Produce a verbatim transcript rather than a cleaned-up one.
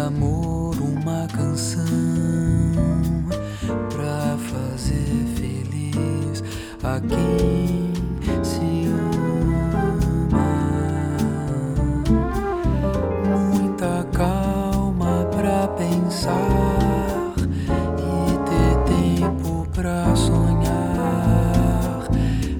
amor, uma canção pra fazer feliz a quem se ama. Muita calma pra pensar